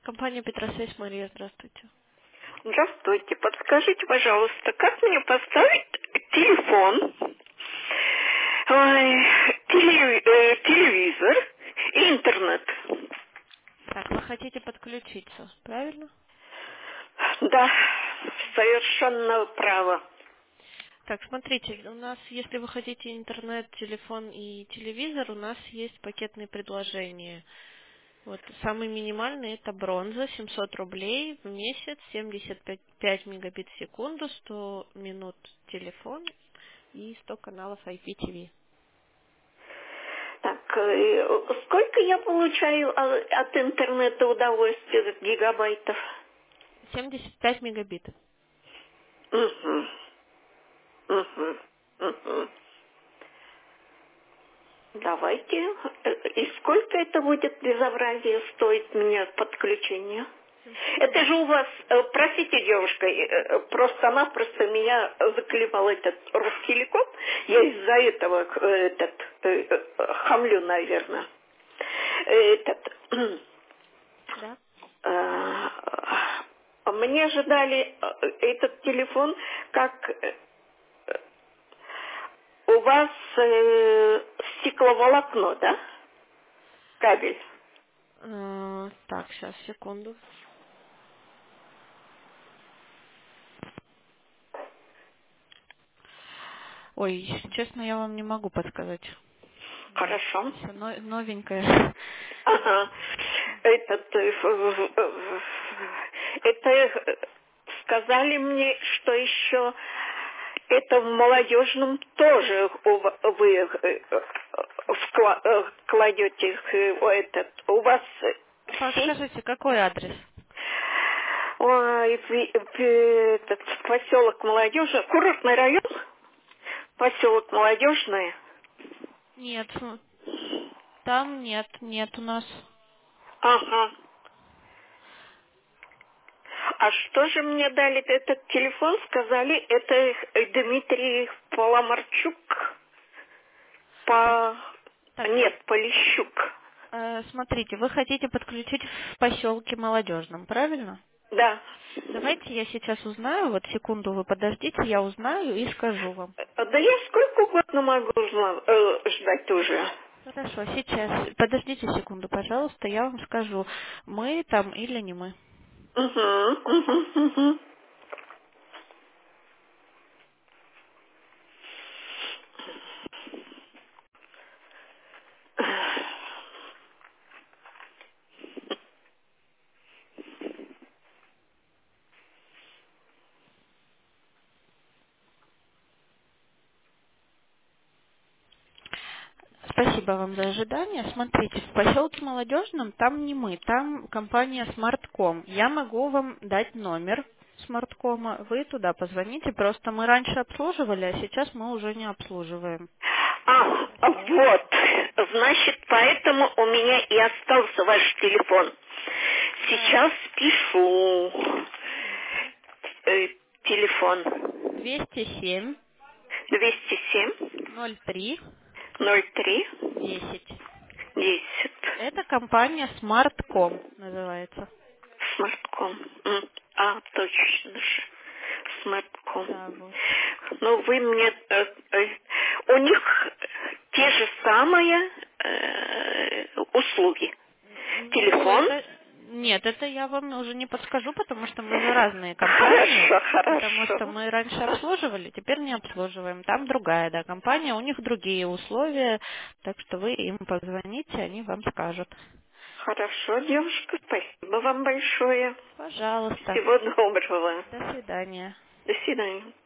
Компания Петросвязь, Мария, здравствуйте. Здравствуйте. Подскажите, пожалуйста, как мне поставить телефон, телевизор и интернет? Так, вы хотите подключиться, правильно? Да, совершенно право. Так, смотрите, у нас, если вы хотите интернет, телефон и телевизор, у нас есть пакетные предложения. Вот, самый минимальный это бронза, 700 рублей в месяц, 75 мегабит в секунду, 100 минут телефон и 100 каналов IPTV. Так, сколько я получаю от интернета удовольствия, гигабайтов? 75 мегабит. Угу, угу, угу. Давайте. И сколько это будет безобразие стоить мне подключение? 700 Это же рублей. у вас, простите, девушка, просто-напросто меня заклевал этот Ростелеком. Я из-за этого хамлю, наверное. Этот, Да? мне же дали этот телефон, как у вас стекловолокно, да? Кабель. Так, сейчас, секунду. Ой, если честно, я вам не могу подсказать. У нас Хорошо. все новенькое. Ага. Этот, это сказали мне, что еще это в молодежном тоже вы кладете у вас сеть. Подскажите, какой адрес? Ой, этот поселок Молодежный, курортный район, поселок Молодежный. Нет, там нет у нас. Ага. А что же мне дали этот телефон? Сказали, это Дмитрий Поломарчук. Так, По... так, Нет, Полищук. смотрите, вы хотите подключить в поселке Молодежном, правильно? Да. Давайте я сейчас узнаю, вот секунду вы подождите, я узнаю и скажу вам. Да я сколько угодно могу ждать уже. Хорошо, сейчас. Подождите секунду, пожалуйста, я вам скажу, мы там или не мы. Угу, угу, угу. Спасибо вам за ожидание. Смотрите, в поселке Молодежном там не мы, там компания Smartcom. Я могу вам дать номер Smartcom, вы туда позвоните. Просто мы раньше обслуживали, а сейчас мы уже не обслуживаем. Хорошо. Вот. Значит, поэтому у меня и остался ваш телефон. Да. Сейчас пишу телефон 207 207 03 03 10. 10. Это компания Smartcom называется. Смартком. Точно же. Смартком. Да, вот. Ну, вы мне... у них те же самые услуги. Ну, Телефон. это... Нет, это я вам уже не подскажу, потому что мы же разные компании. Хорошо, Потому что хорошо. мы раньше обслуживали, теперь не обслуживаем. Там другая, да, компания, у них другие условия, так что вы им позвоните, они вам скажут. Хорошо, девушка, спасибо вам большое. Пожалуйста. Всего доброго. До свидания. До свидания.